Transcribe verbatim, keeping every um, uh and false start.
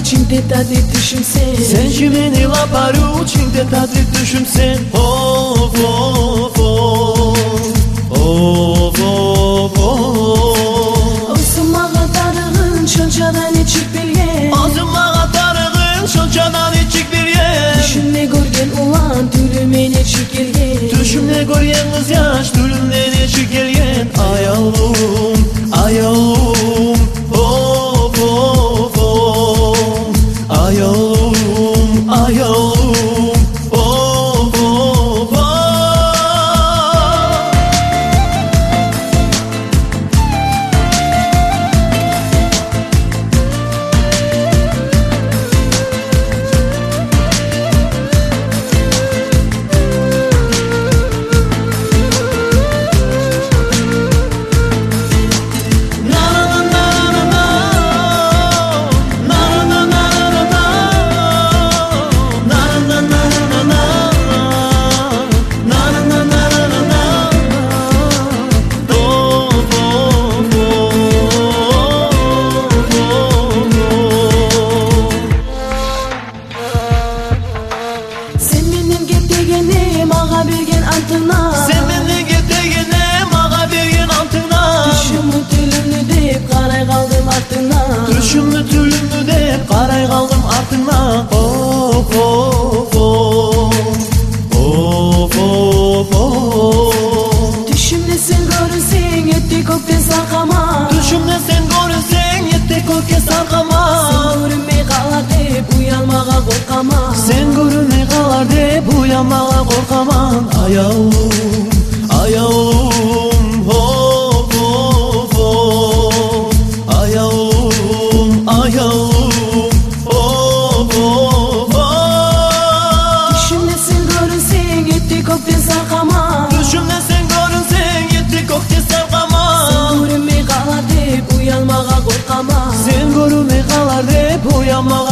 içimde tadı düşünsen. Sen ki meni laparı içinde tadı düşünsen. Of of of of of of. Osmağa darığın şonçadan içip bilgen. Osmağa darığın şonçadan içip bilgen. Düşümle görgen ulan tülüme ne çekilgen. Düşümle görgen kız yaş tülümle ne çekilgen. Ay Allah'ım ay Allah'ım of of of. Ay Allah'ım ay Allah'ım of of of. Sen meni getegenim ağa bergen altına. Düşümlü tülümlü deyip qaray qaldım артыңа. Düşümlü tülümlü deyip qaray qaldım артыңа. Of of of of of of. Düşümle sen görünsen yetti kökten sarkama. Düşümle sen görünsen yetti kökten sarkama. Sen görünmey qalar dep uyanmağa korkaman. Sen görünmey qalar dep uyanmağa korkaman. Ay Allah'ım ay Allah'ım of of of. Ay Allah'ım ay Allah'ım of of of. Düşümle sen görünsen yetti kökten sarkama. Düşümle sen görünsen yetti kökten sarkama. Sen görünmey qalar dep uyanmağa korkaman. Sen görünmey qalar dep uyanmağa